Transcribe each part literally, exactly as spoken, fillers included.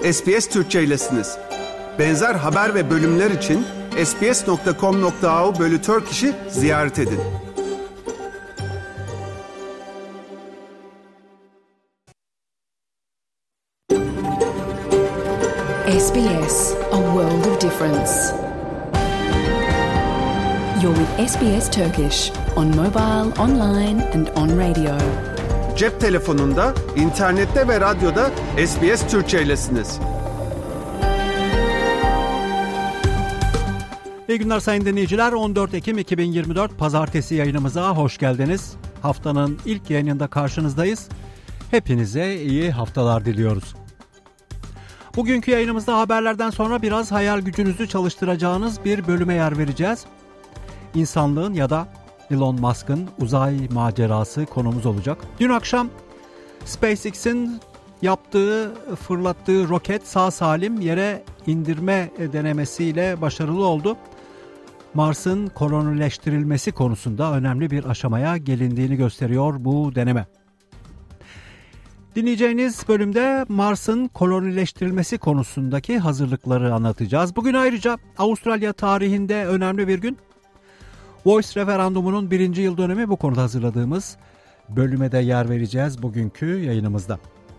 S B S Türkçe'ylesiniz. Benzer haber ve bölümler için sbs nokta com nokta a u bölü Turkish'i ziyaret edin. S B S, a world of difference. You're with S B S Turkish on mobile, online and on radio. Cep telefonunda, internette ve radyoda S B S Türkçe'ylesiniz. İyi günler sayın dinleyiciler. on dört Ekim iki bin yirmi dört Pazartesi yayınımıza hoş geldiniz. Haftanın ilk yayınında karşınızdayız. Hepinize iyi haftalar diliyoruz. Bugünkü yayınımızda haberlerden sonra biraz hayal gücünüzü çalıştıracağınız bir bölüme yer vereceğiz. İnsanlığın ya da Elon Musk'ın uzay macerası konumuz olacak. Dün akşam SpaceX'in yaptığı, fırlattığı roket sağ salim yere indirme denemesiyle başarılı oldu. Mars'ın kolonileştirilmesi konusunda önemli bir aşamaya gelindiğini gösteriyor bu deneme. Dinleyeceğiniz bölümde Mars'ın kolonileştirilmesi konusundaki hazırlıkları anlatacağız. Bugün ayrıca Avustralya tarihinde önemli bir gün. Voice referandumunun birinci yıl dönümü, bu konuda hazırladığımız bölüme de yer vereceğiz bugünkü yayınımızda.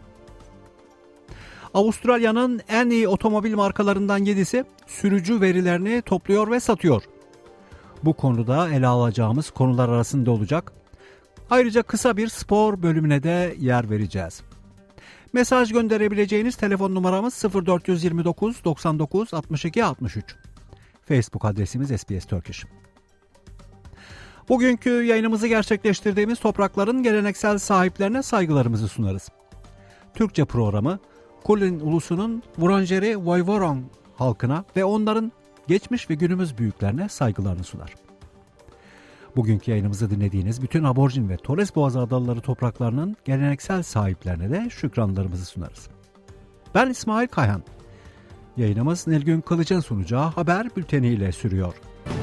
Avustralya'nın en iyi otomobil markalarından yedisi sürücü verilerini topluyor ve satıyor. Bu konuda ele alacağımız konular arasında olacak. Ayrıca kısa bir spor bölümüne de yer vereceğiz. Mesaj gönderebileceğiniz telefon numaramız sıfır dört yirmi dokuz doksan dokuz altmış iki altmış üç. Facebook adresimiz S B S Turkish. Bugünkü yayınımızı gerçekleştirdiğimiz toprakların geleneksel sahiplerine saygılarımızı sunarız. Türkçe programı Kulin ulusunun Wurundjeri Woiwurrung halkına ve onların geçmiş ve günümüz büyüklerine saygılarını sunar. Bugünkü yayınımızı dinlediğiniz bütün aborjin ve Torres Boğazı adaları topraklarının geleneksel sahiplerine de şükranlarımızı sunarız. Ben İsmail Kayhan. Yayınımız Nilgün Kılıç'ın sunacağı haber bülteniyle sürüyor.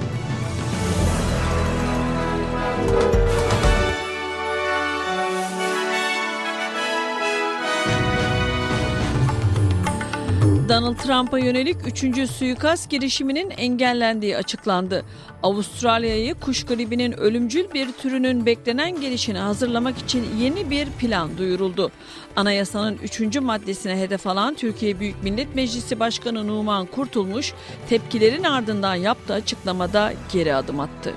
Donald Trump'a yönelik üçüncü suikast girişiminin engellendiği açıklandı. Avustralya'yı kuş gribinin ölümcül bir türünün beklenen gelişini hazırlamak için yeni bir plan duyuruldu. Anayasanın üçüncü maddesine hedef alan Türkiye Büyük Millet Meclisi Başkanı Numan Kurtulmuş, tepkilerin ardından yaptığı açıklamada geri adım attı.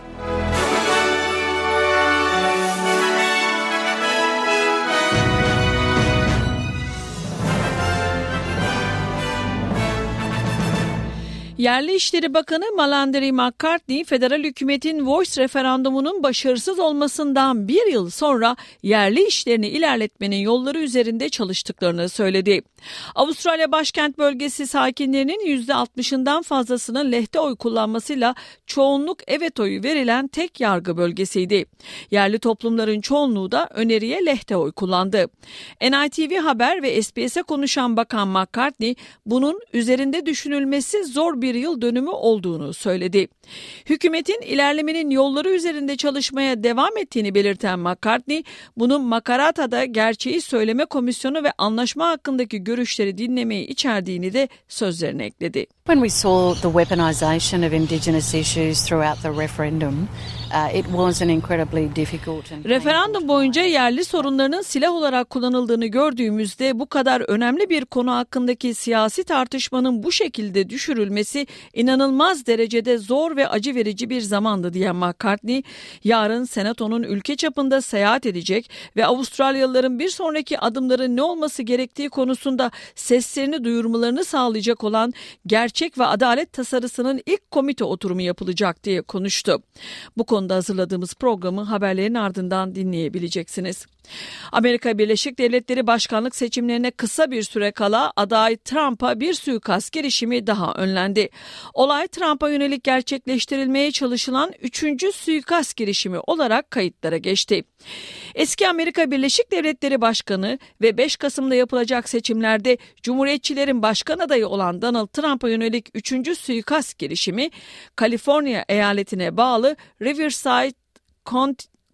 Yerli İşleri Bakanı Malandry McCartney, federal hükümetin Voice referandumunun başarısız olmasından bir yıl sonra yerli işlerini ilerletmenin yolları üzerinde çalıştıklarını söyledi. Avustralya başkent bölgesi sakinlerinin yüzde altmışından fazlasının lehte oy kullanmasıyla çoğunluk evet oyu verilen tek yargı bölgesiydi. Yerli toplumların çoğunluğu da öneriye lehte oy kullandı. N I T V Haber ve S B S'e konuşan Bakan McCartney, bunun üzerinde düşünülmesi zor bir yıl dönümü olduğunu söyledi. Hükümetin ilerlemenin yolları üzerinde çalışmaya devam ettiğini belirten McCartney, bunun Makarata'da gerçeği söyleme komisyonu ve anlaşma hakkındaki görüşleri dinlemeyi içerdiğini de sözlerine ekledi. When we saw the weaponization of Indigenous issues throughout the referendum, uh, it was an incredibly difficult and Referandum boyunca yerli sorunlarının silah olarak kullanıldığını gördüğümüzde bu kadar önemli bir konu hakkındaki siyasi tartışmanın bu şekilde düşürülmesi inanılmaz derecede zor ve acı verici bir zamandı diyen McCartney, yarın Senato'nun ülke çapında seyahat edecek ve Avustralyalıların bir sonraki adımların ne olması gerektiği konusunda seslerini duyurmalarını sağlayacak olan gerçek ve adalet tasarısının ilk komite oturumu yapılacak diye konuştu. Bu konuda hazırladığımız programı haberlerin ardından dinleyebileceksiniz. Amerika Birleşik Devletleri başkanlık seçimlerine kısa bir süre kala aday Trump'a bir suikast girişimi daha önlendi. Olay Trump'a yönelik gerçekleştirilmeye çalışılan üçüncü suikast girişimi olarak kayıtlara geçti. Eski Amerika Birleşik Devletleri Başkanı ve beş Kasım'da yapılacak seçimlerde Cumhuriyetçilerin başkan adayı olan Donald Trump'a yönelik üçüncü suikast girişimi Kaliforniya eyaletine bağlı Riverside County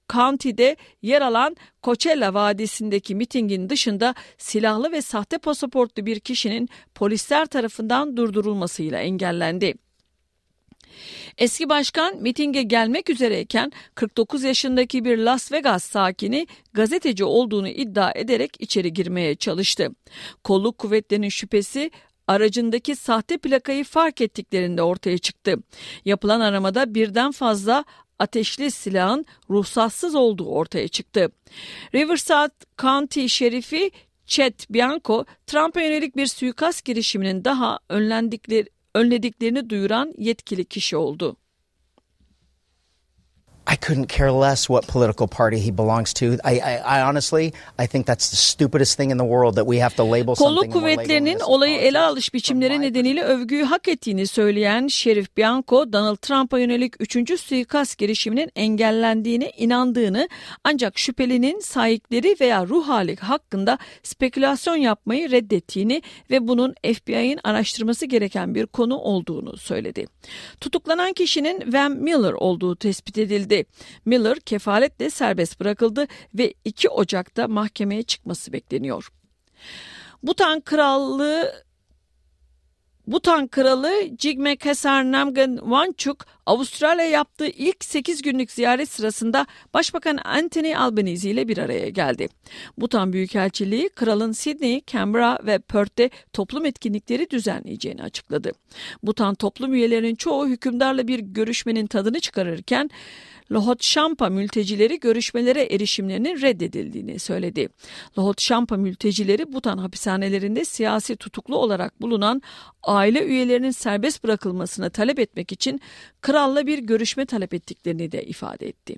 County'de yer alan Coachella Vadisi'ndeki mitingin dışında silahlı ve sahte pasaportlu bir kişinin polisler tarafından durdurulmasıyla engellendi. Eski başkan mitinge gelmek üzereyken kırk dokuz yaşındaki bir Las Vegas sakini gazeteci olduğunu iddia ederek içeri girmeye çalıştı. Kolluk kuvvetlerinin şüphesi aracındaki sahte plakayı fark ettiklerinde ortaya çıktı. Yapılan aramada birden fazla ateşli silahın ruhsatsız olduğu ortaya çıktı. Riverside County Şerifi Chet Bianco, Trump'a yönelik bir suikast girişiminin daha önlendikleri önlediklerini duyuran yetkili kişi oldu. I couldn't care less what political party he belongs to. I, I, I honestly, I think that's the stupidest thing in the world that we have to label something. Kolluk kuvvetlerinin olayı ele alış biçimleri nedeniyle övgüyü hak ettiğini söyleyen Şerif Bianco, Donald Trump'a yönelik üçüncü suikast girişiminin engellendiğine inandığını, ancak şüphelinin sahipleri veya ruh hali hakkında spekülasyon yapmayı reddettiğini ve bunun F B I'nin araştırması gereken bir konu olduğunu söyledi. Tutuklanan kişinin Van Miller olduğu tespit edildi. Miller kefaletle serbest bırakıldı ve iki Ocak'ta mahkemeye çıkması bekleniyor. Bhutan Krallığı Bhutan Kralı Jigme Khesar Namgyal Wangchuk, Avustralya yaptığı ilk sekiz günlük ziyaret sırasında Başbakan Anthony Albanese ile bir araya geldi. Bhutan Büyükelçiliği, kralın Sydney, Canberra ve Perth'te toplum etkinlikleri düzenleyeceğini açıkladı. Bhutan toplum üyelerinin çoğu hükümdarla bir görüşmenin tadını çıkarırken, Lhotshambha mültecileri görüşmelere erişimlerinin reddedildiğini söyledi. Lhotshambha mültecileri Bhutan hapishanelerinde siyasi tutuklu olarak bulunan aile üyelerinin serbest bırakılmasını talep etmek için kralla bir görüşme talep ettiklerini de ifade etti.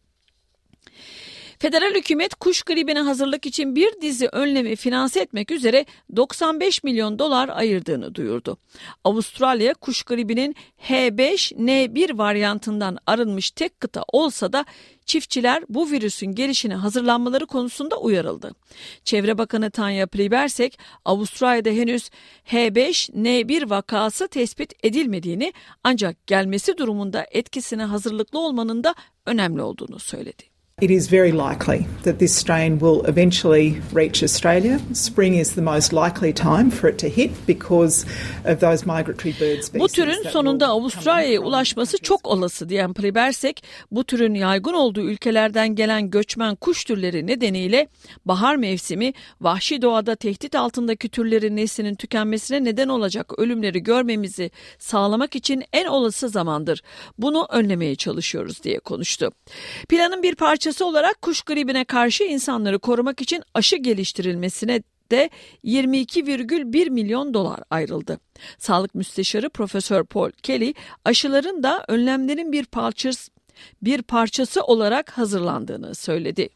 Federal hükümet kuş gribine hazırlık için bir dizi önlemi finanse etmek üzere doksan beş milyon dolar ayırdığını duyurdu. Avustralya kuş gribinin H beş N bir varyantından arınmış tek kıta olsa da çiftçiler bu virüsün gelişine hazırlanmaları konusunda uyarıldı. Çevre Bakanı Tanya Plibersek, Avustralya'da henüz H beş N bir vakası tespit edilmediğini, ancak gelmesi durumunda etkisine hazırlıklı olmanın da önemli olduğunu söyledi. It is very likely that this strain will eventually reach Australia. Spring is the most likely time for it to hit because of those migratory bird species. Bu türün sonunda Avustralya'ya ulaşması çok olası diyen Plibersek, bu türün yaygın olduğu ülkelerden gelen göçmen kuş türleri nedeniyle bahar mevsimi vahşi doğada tehdit altındaki türlerin neslinin tükenmesine neden olacak ölümleri görmemizi sağlamak için en olası zamandır. Bunu önlemeye çalışıyoruz diye konuştu. Planın bir parçası olarak kuş gribine karşı insanları korumak için aşı geliştirilmesine de yirmi iki virgül bir milyon dolar ayrıldı. Sağlık Müsteşarı Profesör Paul Kelly, aşıların da önlemlerin bir parçası, bir parçası olarak hazırlandığını söyledi.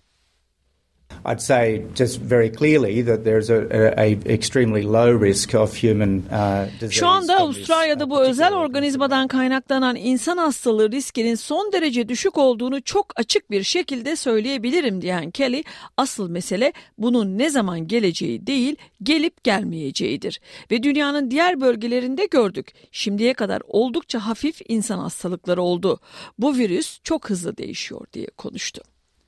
I'd say just very clearly that there's a, a, a extremely low risk of human uh, disease. Şu anda Avustralya'da bu özel organizmadan kaynaklanan insan hastalığı riskinin son derece düşük olduğunu çok açık bir şekilde söyleyebilirim diyen Kelly, asıl mesele bunun ne zaman geleceği değil, gelip gelmeyeceğidir. Ve dünyanın diğer bölgelerinde gördük. Şimdiye kadar oldukça hafif insan hastalıkları oldu. Bu virüs çok hızlı değişiyor diye konuştu.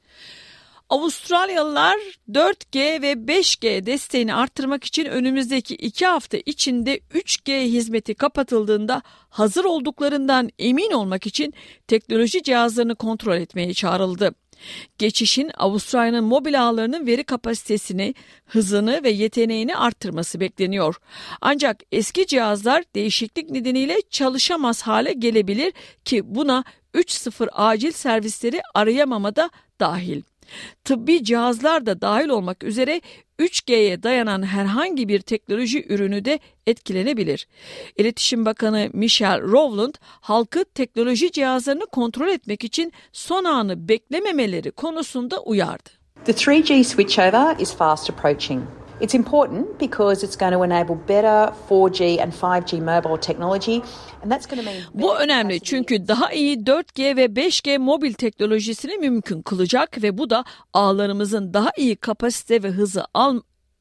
Avustralyalılar dört G ve beş G desteğini arttırmak için önümüzdeki iki hafta içinde üç G hizmeti kapatıldığında hazır olduklarından emin olmak için teknoloji cihazlarını kontrol etmeye çağrıldı. Geçişin Avustralya'nın mobil ağlarının veri kapasitesini, hızını ve yeteneğini arttırması bekleniyor. Ancak eski cihazlar değişiklik nedeniyle çalışamaz hale gelebilir ki buna üç nokta sıfır acil servisleri arayamama da dahil. Tıbbi cihazlar da dahil olmak üzere üç G'ye dayanan herhangi bir teknoloji ürünü de etkilenebilir. İletişim Bakanı Michelle Rowland, halkı teknoloji cihazlarını kontrol etmek için son anı beklememeleri konusunda uyardı. The three G switchover is fast approaching. It's important because it's going to enable better four G and five G mobile technology. And that's going to mean Bu önemli çünkü daha iyi dört G ve beş G mobil teknolojisini mümkün kılacak ve bu da ağlarımızın daha iyi kapasite ve hızı al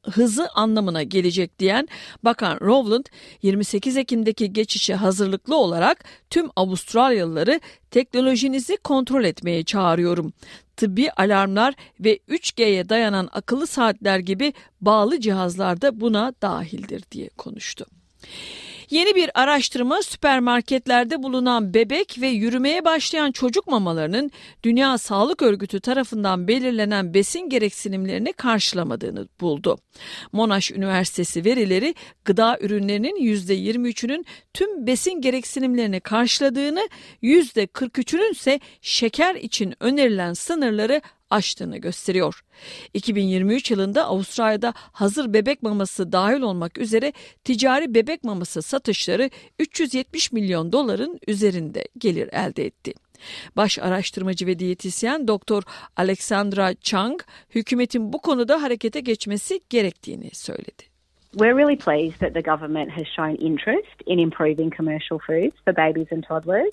hızı anlamına gelecek diyen Bakan Rowland, yirmi sekiz Ekim'deki geçişe hazırlıklı olarak tüm Avustralyalıları teknolojinizi kontrol etmeye çağırıyorum. Tıbbi alarmlar ve üç G'ye dayanan akıllı saatler gibi bağlı cihazlar da buna dahildir diye konuştu. Yeni bir araştırma süpermarketlerde bulunan bebek ve yürümeye başlayan çocuk mamalarının Dünya Sağlık Örgütü tarafından belirlenen besin gereksinimlerini karşılamadığını buldu. Monash Üniversitesi verileri gıda ürünlerinin yüzde yirmi üçünün tüm besin gereksinimlerini karşıladığını, yüzde kırk üçünün ise şeker için önerilen sınırları aştığını gösteriyor. iki bin yirmi üç yılında Avustralya'da hazır bebek maması dahil olmak üzere ticari bebek maması satışları üç yüz yetmiş milyon doların üzerinde gelir elde etti. Baş araştırmacı ve diyetisyen Doktor Alexandra Chang, hükümetin bu konuda harekete geçmesi gerektiğini söyledi. We're really pleased that the government has shown interest in improving commercial foods for babies and toddlers.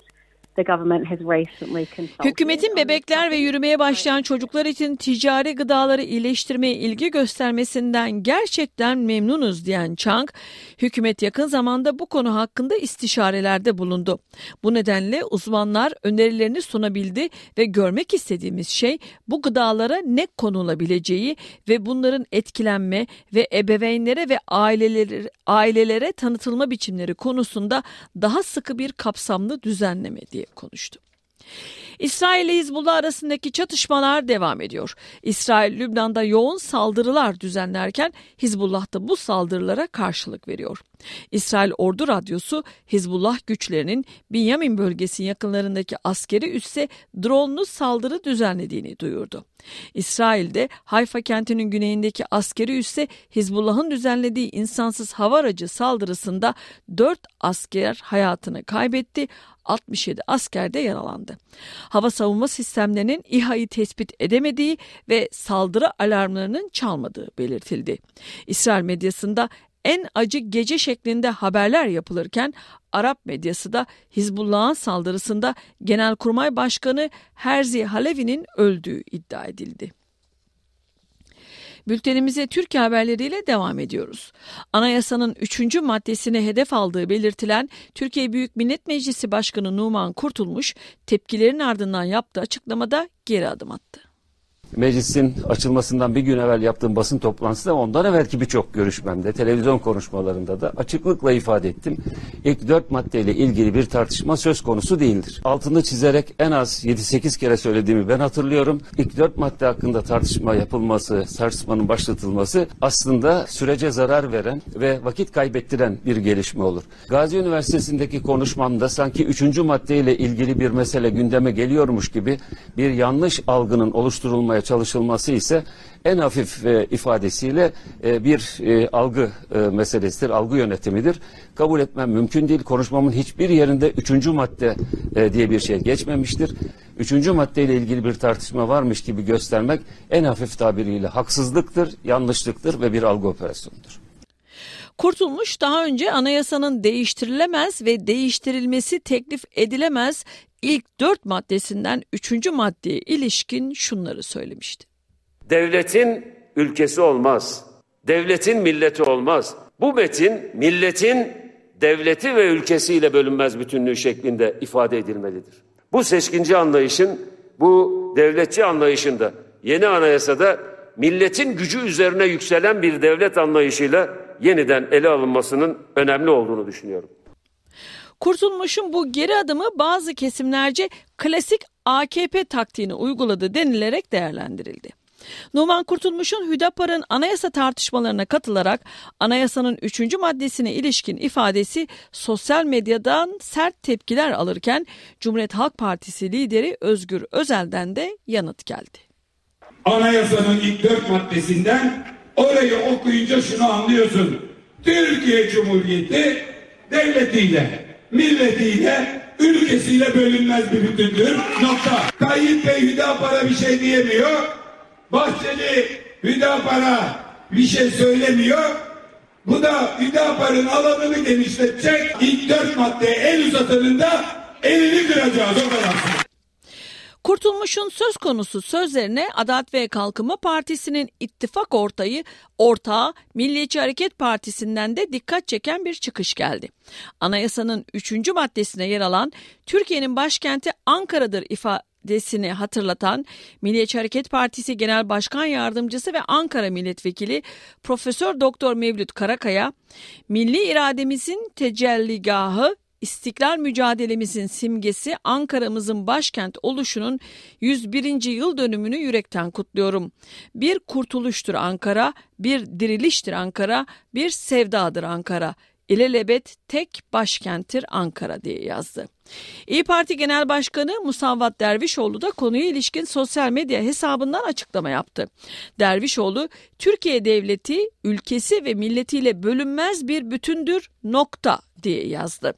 Hükümetin bebekler ve yürümeye başlayan çocuklar için ticari gıdaları iyileştirmeye ilgi göstermesinden gerçekten memnunuz diyen Chang, hükümet yakın zamanda bu konu hakkında istişarelerde bulundu. Bu nedenle uzmanlar önerilerini sunabildi ve görmek istediğimiz şey bu gıdalara ne konulabileceği ve bunların etkilenme ve ebeveynlere ve ailelere, ailelere tanıtılma biçimleri konusunda daha sıkı bir kapsamlı düzenleme diye konuştu. İsrail ile Hizbullah arasındaki çatışmalar devam ediyor. İsrail, Lübnan'da yoğun saldırılar düzenlerken Hizbullah da bu saldırılara karşılık veriyor. İsrail Ordu Radyosu, Hizbullah güçlerinin Binyamin bölgesinin yakınlarındaki askeri üsse dronlu saldırı düzenlediğini duyurdu. İsrail'de Hayfa kentinin güneyindeki askeri üsse Hizbullah'ın düzenlediği insansız hava aracı saldırısında dört asker hayatını kaybetti, altmış yedi asker de yaralandı. Hava savunma sistemlerinin İHA'yı tespit edemediği ve saldırı alarmlarının çalmadığı belirtildi. İsrail medyasında en acı gece şeklinde haberler yapılırken Arap medyası da Hizbullah'ın saldırısında Genelkurmay Başkanı Herzi Halevi'nin öldüğü iddia edildi. Bültenimize Türkiye haberleriyle devam ediyoruz. Anayasanın üçüncü maddesine hedef aldığı belirtilen Türkiye Büyük Millet Meclisi Başkanı Numan Kurtulmuş, tepkilerin ardından yaptığı açıklamada geri adım attı. Meclisin açılmasından bir gün evvel yaptığım basın toplantısında, ondan evvelki birçok görüşmemde, televizyon konuşmalarında da açıklıkla ifade ettim. İlk dört maddeyle ilgili bir tartışma söz konusu değildir. Altını çizerek en az yedi sekiz kere söylediğimi ben hatırlıyorum. İlk dört madde hakkında tartışma yapılması, tartışmanın başlatılması aslında sürece zarar veren ve vakit kaybettiren bir gelişme olur. Gazi Üniversitesi'ndeki konuşmamda sanki üçüncü maddeyle ilgili bir mesele gündeme geliyormuş gibi bir yanlış algının oluşturulmaya çalışılması ise en hafif e, ifadesiyle e, bir e, algı e, meselesidir, algı yönetimidir. Kabul etmem mümkün değil. Konuşmamın hiçbir yerinde üçüncü madde e, diye bir şey geçmemiştir. Üçüncü maddeyle ilgili bir tartışma varmış gibi göstermek en hafif tabiriyle haksızlıktır, yanlışlıktır ve bir algı operasyonudur. Kurtulmuş daha önce anayasanın değiştirilemez ve değiştirilmesi teklif edilemez ilk dört maddesinden üçüncü maddeye ilişkin şunları söylemişti. Devletin ülkesi olmaz, devletin milleti olmaz. Bu metin milletin devleti ve ülkesiyle bölünmez bütünlüğü şeklinde ifade edilmelidir. Bu seçkinci anlayışın, bu devletçi anlayışında yeni anayasada milletin gücü üzerine yükselen bir devlet anlayışıyla yeniden ele alınmasının önemli olduğunu düşünüyorum. Kurtulmuş'un bu geri adımı bazı kesimlerce klasik A K P taktiğini uyguladı denilerek değerlendirildi. Numan Kurtulmuş'un Hüdapar'ın anayasa tartışmalarına katılarak anayasanın üçüncü maddesine ilişkin ifadesi sosyal medyadan sert tepkiler alırken Cumhuriyet Halk Partisi lideri Özgür Özel'den de yanıt geldi. Anayasanın ilk dört maddesinden orayı okuyunca şunu anlıyorsun. Türkiye Cumhuriyeti devletiyle, milletiyle, ülkesiyle bölünmez bir bütündür. Nokta. Tayyip Bey Hüdapar'a bir şey diyemiyor. Bahçeli Hüdapar'a bir şey söylemiyor. Bu da Hüdapar'ın alanını genişletecek. İlk dört maddeye el uzatanın da elini kıracağız o kadar. Kurtulmuş'un söz konusu sözlerine Adalet ve Kalkınma Partisi'nin ittifak ortayı, ortağı Milliyetçi Hareket Partisi'nden de dikkat çeken bir çıkış geldi. Anayasanın üçüncü maddesine yer alan Türkiye'nin başkenti Ankara'dır ifadesini hatırlatan Milliyetçi Hareket Partisi Genel Başkan Yardımcısı ve Ankara Milletvekili Profesör Doktor Mevlüt Karakaya, milli irademizin tecelligahı, İstiklal mücadelemizin simgesi Ankara'mızın başkent oluşunun yüz birinci yıl dönümünü yürekten kutluyorum. Bir kurtuluştur Ankara, bir diriliştir Ankara, bir sevdadır Ankara. İlelebet tek başkenttir Ankara diye yazdı. İYİ Parti Genel Başkanı Musavat Dervişoğlu da konuya ilişkin sosyal medya hesabından açıklama yaptı. Dervişoğlu, Türkiye devleti, ülkesi ve milletiyle bölünmez bir bütündür nokta diye yazdı.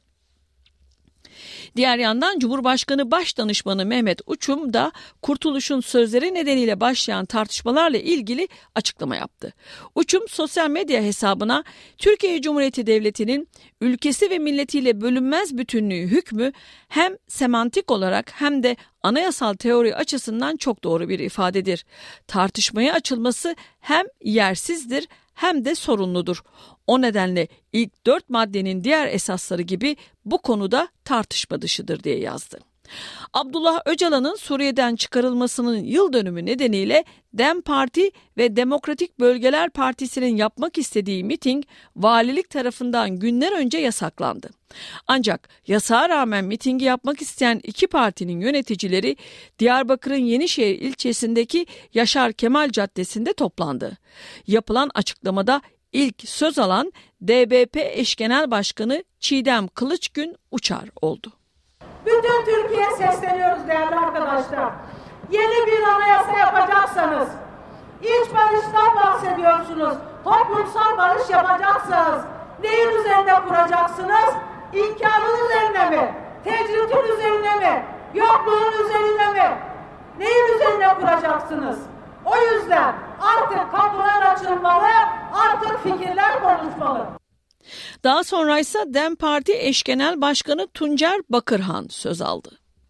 Diğer yandan Cumhurbaşkanı Başdanışmanı Mehmet Uçum da Kurtuluş'un sözleri nedeniyle başlayan tartışmalarla ilgili açıklama yaptı. Uçum sosyal medya hesabına Türkiye Cumhuriyeti Devleti'nin ülkesi ve milletiyle bölünmez bütünlüğü hükmü hem semantik olarak hem de anayasal teori açısından çok doğru bir ifadedir. Tartışmaya açılması hem yersizdir hem de sorunludur. O nedenle ilk dört maddenin diğer esasları gibi bu konuda tartışma dışıdır diye yazdı. Abdullah Öcalan'ın Suriye'den çıkarılmasının yıl dönümü nedeniyle DEM Parti ve Demokratik Bölgeler Partisi'nin yapmak istediği miting valilik tarafından günler önce yasaklandı. Ancak yasağa rağmen mitingi yapmak isteyen iki partinin yöneticileri Diyarbakır'ın Yenişehir ilçesindeki Yaşar Kemal Caddesi'nde toplandı. Yapılan açıklamada İlk söz alan D B P eş genel başkanı Çiğdem Kılıçgün Uçar oldu. Bütün Türkiye'ye sesleniyoruz değerli arkadaşlar. Yeni bir anayasa yapacaksanız, iç barıştan bahsediyorsunuz, toplumsal barış yapacaksanız, neyin üzerinde kuracaksınız? İnkarın üzerine mi? Tecritin üzerine mi? Yokluğun üzerine mi? Neyin üzerine kuracaksınız? O yüzden artık kapılar açılmalı, artık fikirler konuşmalı. Daha sonra ise DEM Parti eş genel başkanı Tuncer Bakırhan söz aldı.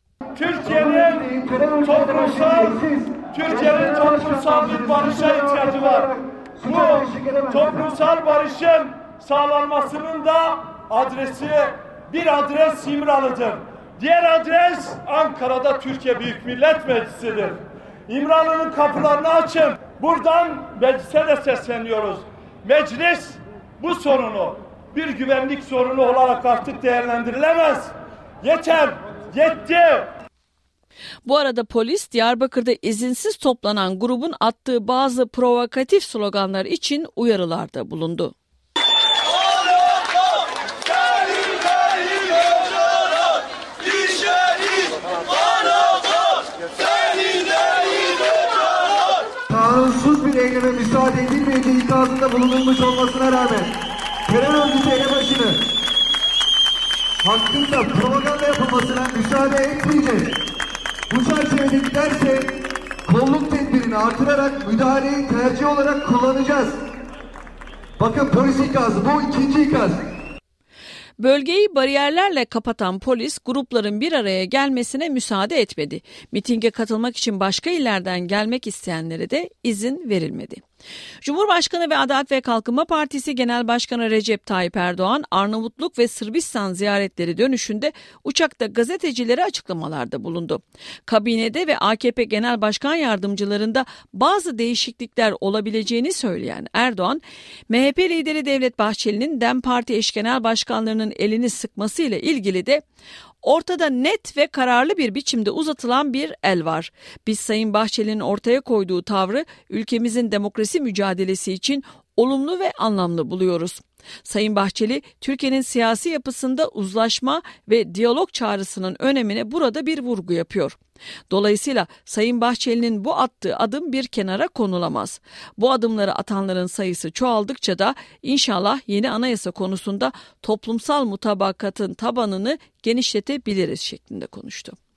Türkiye'nin toplumsal, Türkiye'nin toplumsal bir barışa ihtiyacı var. Bu toplumsal barışın sağlanmasının da adresi bir adres İmralı'dır. Diğer adres Ankara'da Türkiye Büyük Millet Meclisi'dir. İmralı'nın kapılarını açın. Buradan meclise de sesleniyoruz. Meclis bu sorunu bir güvenlik sorunu olarak artık değerlendirilemez. Yeter, yetti. Bu arada polis Diyarbakır'da izinsiz toplanan grubun attığı bazı provokatif sloganlar için uyarılarda bulundu. Kanunsuz bir eyleme müsaade edilmeyeceği ikazında bulunulmuş olmasına rağmen terör örgütü elebaşını hakkında propaganda yapılmasına müsaade etmeyeceğiz. Bu çerçevede giderse kolluk tedbirini artırarak müdahaleyi tercih olarak kullanacağız. Bakın polis ikazı, bu ikinci ikaz. Bölgeyi bariyerlerle kapatan polis grupların bir araya gelmesine müsaade etmedi. Mitinge katılmak için başka illerden gelmek isteyenlere de izin verilmedi. Cumhurbaşkanı ve Adalet ve Kalkınma Partisi Genel Başkanı Recep Tayyip Erdoğan, Arnavutluk ve Sırbistan ziyaretleri dönüşünde uçakta gazetecilere açıklamalarda bulundu. Kabinede ve A K P Genel Başkan Yardımcılarında bazı değişiklikler olabileceğini söyleyen Erdoğan, M H P lideri Devlet Bahçeli'nin DEM Parti eş genel başkanlarının elini sıkmasıyla ilgili de ortada net ve kararlı bir biçimde uzatılan bir el var. Biz Sayın Bahçeli'nin ortaya koyduğu tavrı ülkemizin demokrasi mücadelesi için olumlu ve anlamlı buluyoruz. Sayın Bahçeli, Türkiye'nin siyasi yapısında uzlaşma ve diyalog çağrısının önemine burada bir vurgu yapıyor. Dolayısıyla Sayın Bahçeli'nin bu attığı adım bir kenara konulamaz. Bu adımları atanların sayısı çoğaldıkça da inşallah yeni anayasa konusunda toplumsal mutabakatın tabanını genişletebiliriz şeklinde konuştu.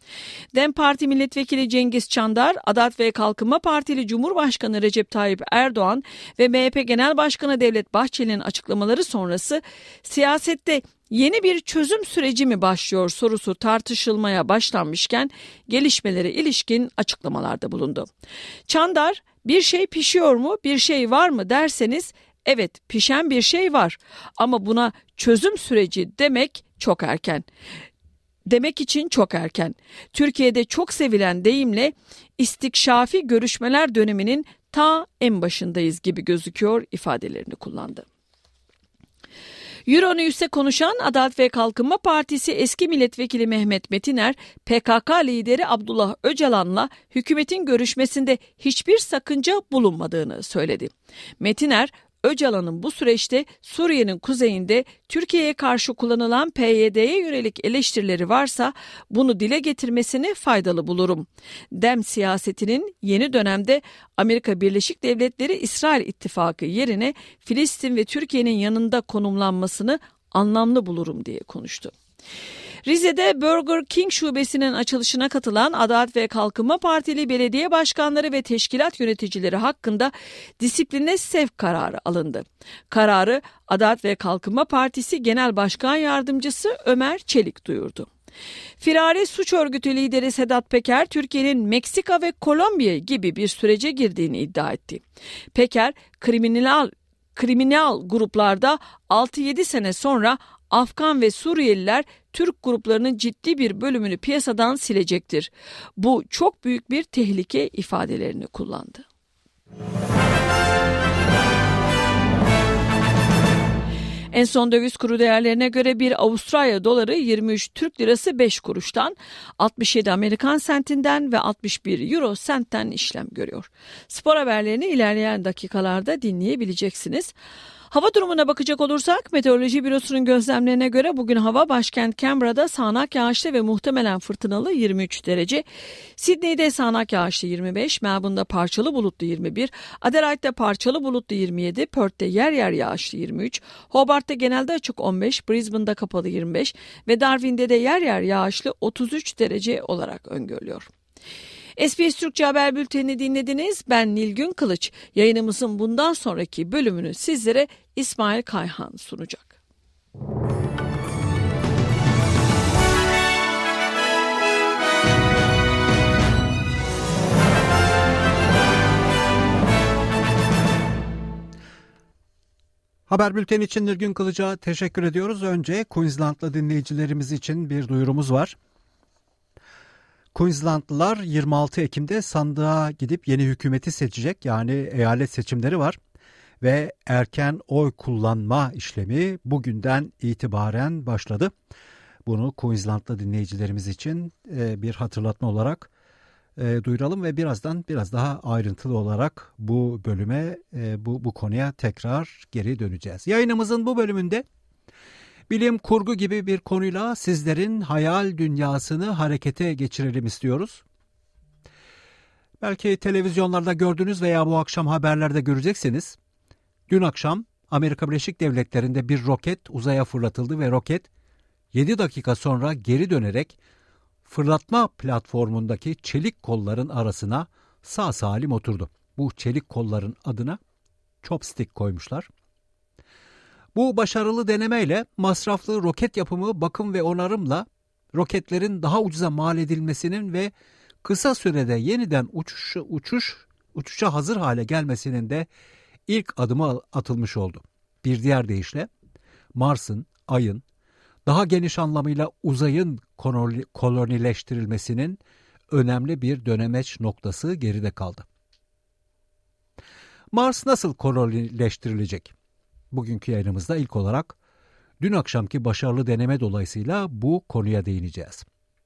DEM Parti Milletvekili Cengiz Çandar, Adalet ve Kalkınma Partili Cumhurbaşkanı Recep Tayyip Erdoğan ve M H P Genel Başkanı Devlet Bahçeli'nin açıklamaları sonrası siyasette yeni bir çözüm süreci mi başlıyor sorusu tartışılmaya başlanmışken gelişmelere ilişkin açıklamalarda bulundu. Çandar, bir şey pişiyor mu, bir şey var mı derseniz evet, pişen bir şey var ama buna çözüm süreci demek çok erken. Demek için çok erken. Türkiye'de çok sevilen deyimle istikşafi görüşmeler döneminin ta en başındayız gibi gözüküyor ifadelerini kullandı. Euronews'e konuşan Adalet ve Kalkınma Partisi eski milletvekili Mehmet Metiner, P K K lideri Abdullah Öcalan'la hükümetin görüşmesinde hiçbir sakınca bulunmadığını söyledi. Metiner, Öcalan'ın bu süreçte Suriye'nin kuzeyinde Türkiye'ye karşı kullanılan P Y D'ye yönelik eleştirileri varsa bunu dile getirmesini faydalı bulurum. DEM siyasetinin yeni dönemde Amerika Birleşik Devletleri-İsrail ittifakı yerine Filistin ve Türkiye'nin yanında konumlanmasını anlamlı bulurum diye konuştu. Rize'de Burger King şubesinin açılışına katılan Adalet ve Kalkınma Partili belediye başkanları ve teşkilat yöneticileri hakkında disipline sevk kararı alındı. Kararı Adalet ve Kalkınma Partisi Genel Başkan Yardımcısı Ömer Çelik duyurdu. Firari suç örgütü lideri Sedat Peker, Türkiye'nin Meksika ve Kolombiya gibi bir sürece girdiğini iddia etti. Peker, kriminal, kriminal gruplarda altı yedi sene sonra Afgan ve Suriyeliler Türk gruplarının ciddi bir bölümünü piyasadan silecektir. Bu çok büyük bir tehlike ifadelerini kullandı. En son döviz kuru değerlerine göre bir Avustralya doları yirmi üç Türk lirası beş kuruştan, altmış yedi Amerikan sentinden ve altmış bir Euro sentten işlem görüyor. Spor haberlerini ilerleyen dakikalarda dinleyebileceksiniz. Hava durumuna bakacak olursak Meteoroloji Bürosu'nun gözlemlerine göre bugün hava başkent Canberra'da sağanak yağışlı ve muhtemelen fırtınalı yirmi üç derece. Sydney'de sağanak yağışlı yirmi beş, Melbourne'da parçalı bulutlu yirmi bir, Adelaide'de parçalı bulutlu yirmi yedi, Perth'te yer yer yağışlı yirmi üç, Hobart'ta genelde açık on beş, Brisbane'da kapalı yirmi beş ve Darwin'de de yer yer yağışlı otuz üç derece olarak öngörülüyor. S B S Türkçe Haber Bülteni dinlediniz. Ben Nilgün Kılıç. Yayınımızın bundan sonraki bölümünü sizlere İsmail Kayhan sunacak. Haber bülteni için Nilgün Kılıç'a teşekkür ediyoruz. Önce Queensland'lı dinleyicilerimiz için bir duyurumuz var. Queenslandlılar yirmi altı Ekim'de sandığa gidip yeni hükümeti seçecek, yani eyalet seçimleri var ve erken oy kullanma işlemi bugünden itibaren başladı. Bunu Queenslandlı dinleyicilerimiz için bir hatırlatma olarak duyuralım ve birazdan biraz daha ayrıntılı olarak bu bölüme, bu, bu konuya tekrar geri döneceğiz. Yayınımızın bu bölümünde bilim kurgu gibi bir konuyla sizlerin hayal dünyasını harekete geçirelim istiyoruz. Belki televizyonlarda gördünüz veya bu akşam haberlerde göreceksiniz. Dün akşam Amerika Birleşik Devletleri'nde bir roket uzaya fırlatıldı ve roket yedi dakika sonra geri dönerek fırlatma platformundaki çelik kolların arasına sağ salim oturdu. Bu çelik kolların adına chopstick koymuşlar. Bu başarılı denemeyle masraflı roket yapımı, bakım ve onarımla roketlerin daha ucuza mal edilmesinin ve kısa sürede yeniden uçuş, uçuş, uçuşa hazır hale gelmesinin de ilk adımı atılmış oldu. Bir diğer deyişle Mars'ın, Ay'ın, daha geniş anlamıyla uzayın kolonileştirilmesinin önemli bir dönemeç noktası geride kaldı. Mars nasıl kolonileştirilecek? Bugünkü yayınımızda ilk olarak dün akşamki başarılı deneme dolayısıyla bu konuya değineceğiz.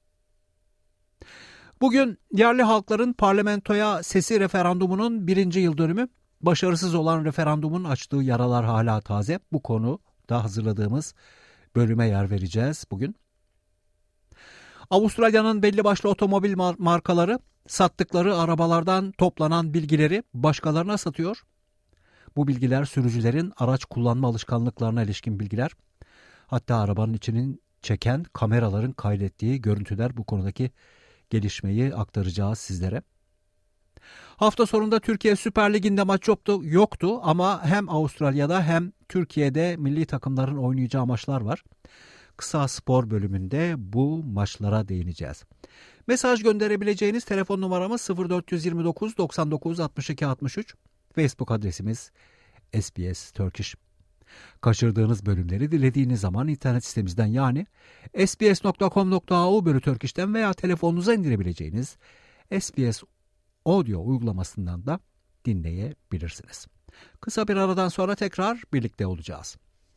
Bugün yerli halkların parlamentoya sesi referandumunun birinci yıl dönümü. Başarısız olan referandumun açtığı yaralar hala taze. Bu konuda hazırladığımız bölüme yer vereceğiz bugün. Avustralya'nın belli başlı otomobil markaları sattıkları arabalardan toplanan bilgileri başkalarına satıyor. Bu bilgiler sürücülerin araç kullanma alışkanlıklarına ilişkin bilgiler. Hatta arabanın içinin çeken kameraların kaydettiği görüntüler bu konudaki gelişmeyi aktaracağız sizlere. Hafta sonunda Türkiye Süper Ligi'nde maç yoktu, yoktu ama hem Avustralya'da hem Türkiye'de milli takımların oynayacağı maçlar var. Kısa Spor bölümünde bu maçlara değineceğiz. Mesaj gönderebileceğiniz telefon numaramız sıfır dört yirmi dokuz doksan dokuz altmış iki altmış üç. Facebook adresimiz S B S Turkish. Kaçırdığınız bölümleri dilediğiniz zaman internet sitemizden yani s b s nokta com nokta a u bölü Turkish'ten veya telefonunuza indirebileceğiniz S B S Audio uygulamasından da dinleyebilirsiniz. Kısa bir aradan sonra tekrar birlikte olacağız.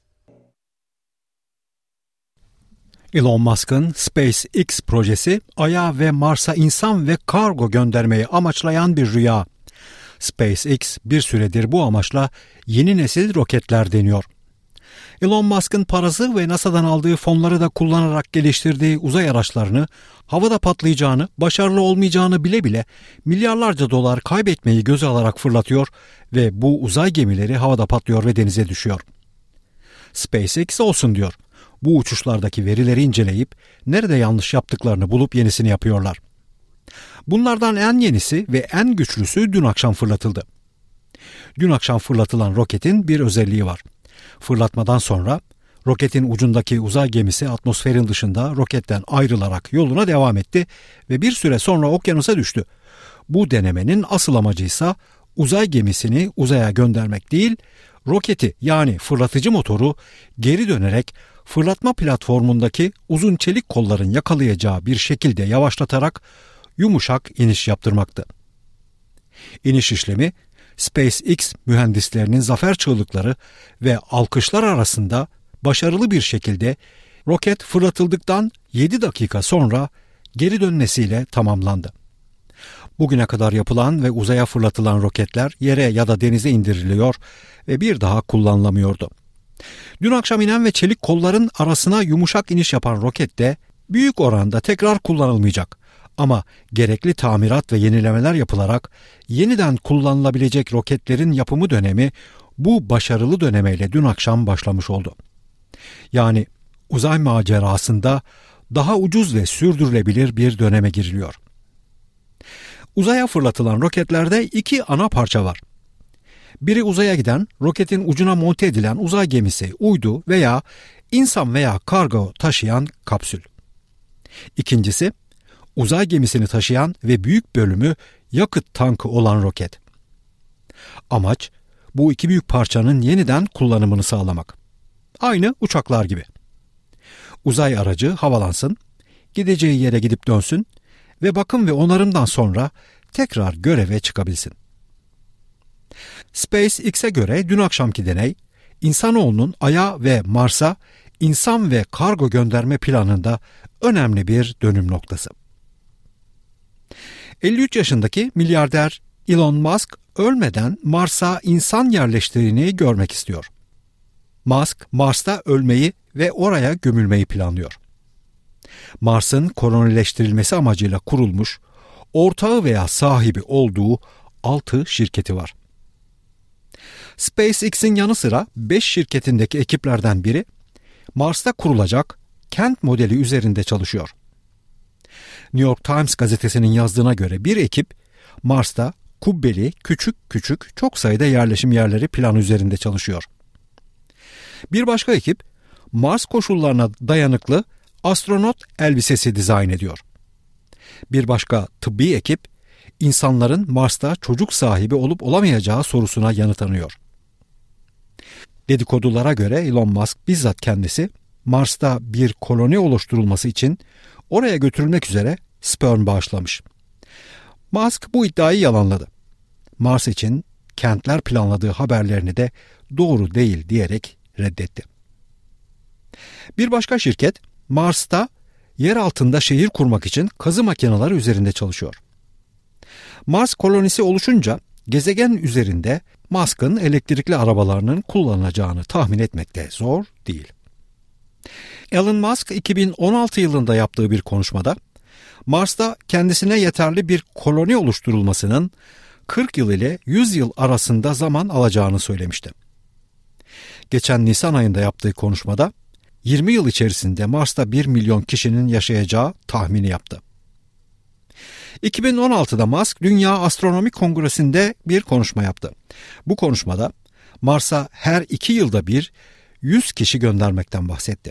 Elon Musk'ın SpaceX projesi Ay'a ve Mars'a insan ve kargo göndermeyi amaçlayan bir rüya. SpaceX bir süredir bu amaçla yeni nesil roketler deniyor. Elon Musk'ın parası ve NASA'dan aldığı fonları da kullanarak geliştirdiği uzay araçlarını havada patlayacağını, başarılı olmayacağını bile bile milyarlarca dolar kaybetmeyi göze alarak fırlatıyor ve bu uzay gemileri havada patlıyor ve denize düşüyor. SpaceX olsun diyor. Bu uçuşlardaki verileri inceleyip nerede yanlış yaptıklarını bulup yenisini yapıyorlar. Bunlardan en yenisi ve en güçlüsü dün akşam fırlatıldı. Dün akşam fırlatılan roketin bir özelliği var. Fırlatmadan sonra roketin ucundaki uzay gemisi atmosferin dışında roketten ayrılarak yoluna devam etti ve bir süre sonra okyanusa düştü. Bu denemenin asıl amacıysa uzay gemisini uzaya göndermek değil, roketi yani fırlatıcı motoru geri dönerek fırlatma platformundaki uzun çelik kolların yakalayacağı bir şekilde yavaşlatarak yumuşak iniş yaptırmaktı. İniş işlemi SpaceX mühendislerinin zafer çığlıkları ve alkışlar arasında başarılı bir şekilde roket fırlatıldıktan yedi dakika sonra geri dönmesiyle tamamlandı. Bugüne kadar yapılan ve uzaya fırlatılan roketler yere ya da denize indiriliyor ve bir daha kullanılamıyordu. Dün akşam inen ve çelik kolların arasına yumuşak iniş yapan roket de büyük oranda tekrar kullanılmayacak. Ama gerekli tamirat ve yenilemeler yapılarak yeniden kullanılabilecek roketlerin yapımı dönemi bu başarılı dönemeyle dün akşam başlamış oldu. Yani uzay macerasında daha ucuz ve sürdürülebilir bir döneme giriliyor. Uzaya fırlatılan roketlerde iki ana parça var. Biri uzaya giden, roketin ucuna monte edilen uzay gemisi, uydu veya insan veya kargo taşıyan kapsül. İkincisi, uzay gemisini taşıyan ve büyük bölümü yakıt tankı olan roket. Amaç, bu iki büyük parçanın yeniden kullanımını sağlamak. Aynı uçaklar gibi. Uzay aracı havalansın, gideceği yere gidip dönsün ve bakım ve onarımdan sonra tekrar göreve çıkabilsin. SpaceX'e göre dün akşamki deney, insanoğlunun Ay'a ve Mars'a insan ve kargo gönderme planında önemli bir dönüm noktası. elli üç yaşındaki milyarder Elon Musk ölmeden Mars'a insan yerleştirdiğini görmek istiyor. Musk, Mars'ta ölmeyi ve oraya gömülmeyi planlıyor. Mars'ın kolonileştirilmesi amacıyla kurulmuş, ortağı veya sahibi olduğu altı şirketi var. SpaceX'in yanı sıra beş şirketindeki ekiplerden biri Mars'ta kurulacak kent modeli üzerinde çalışıyor. New York Times gazetesinin yazdığına göre bir ekip Mars'ta kubbeli küçük küçük çok sayıda yerleşim yerleri planı üzerinde çalışıyor. Bir başka ekip Mars koşullarına dayanıklı astronot elbisesi dizayn ediyor. Bir başka tıbbi ekip insanların Mars'ta çocuk sahibi olup olamayacağı sorusuna yanıt arıyor. Dedikodulara göre Elon Musk bizzat kendisi Mars'ta bir koloni oluşturulması için oraya götürülmek üzere sperm bağışlamış. Musk bu iddiayı yalanladı. Mars için kentler planladığı haberlerini de doğru değil diyerek reddetti. Bir başka şirket Mars'ta yer altında şehir kurmak için kazı makineleri üzerinde çalışıyor. Mars kolonisi oluşunca gezegen üzerinde Musk'ın elektrikli arabalarının kullanılacağını tahmin etmek de zor değil. Elon Musk iki bin on altı yılında yaptığı bir konuşmada Mars'ta kendisine yeterli bir koloni oluşturulmasının kırk yıl ile yüz yıl arasında zaman alacağını söylemişti. Geçen Nisan ayında yaptığı konuşmada yirmi yıl içerisinde Mars'ta bir milyon kişinin yaşayacağı tahmini yaptı. iki bin on altıda Musk Dünya Astronomi Kongresi'nde bir konuşma yaptı. Bu konuşmada Mars'a her iki yılda bir yüz kişi göndermekten bahsetti.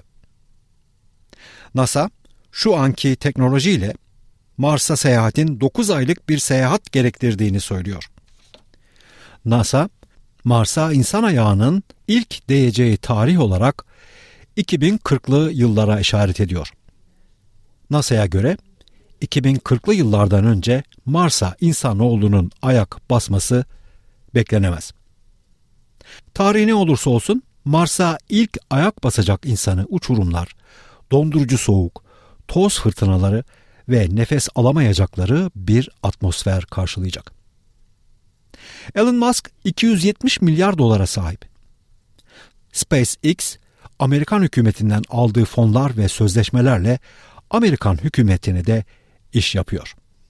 NASA şu anki teknolojiyle Mars'a seyahatin dokuz aylık bir seyahat gerektirdiğini söylüyor. NASA, Mars'a insan ayağının ilk değeceği tarih olarak iki bin kırklı yıllara işaret ediyor. NASA'ya göre iki bin kırklı yıllardan önce Mars'a insanoğlunun ayak basması beklenemez. Tarih ne olursa olsun Mars'a ilk ayak basacak insanı uçurumlar, dondurucu soğuk, toz fırtınaları ve nefes alamayacakları bir atmosfer karşılayacak. Elon Musk iki yüz yetmiş milyar dolara sahip. SpaceX, Amerikan hükümetinden aldığı fonlar ve sözleşmelerle Amerikan hükümetine de iş yapıyor.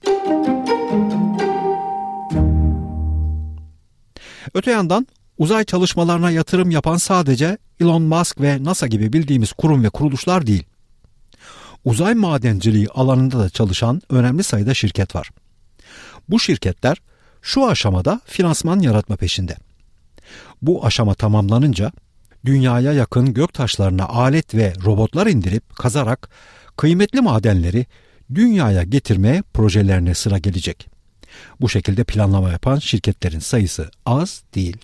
Öte yandan uzay çalışmalarına yatırım yapan sadece Elon Musk ve NASA gibi bildiğimiz kurum ve kuruluşlar değil. Uzay madenciliği alanında da çalışan önemli sayıda şirket var. Bu şirketler şu aşamada finansman yaratma peşinde. Bu aşama tamamlanınca dünyaya yakın göktaşlarına alet ve robotlar indirip kazarak kıymetli madenleri dünyaya getirme projelerine sıra gelecek. Bu şekilde planlama yapan şirketlerin sayısı az değil.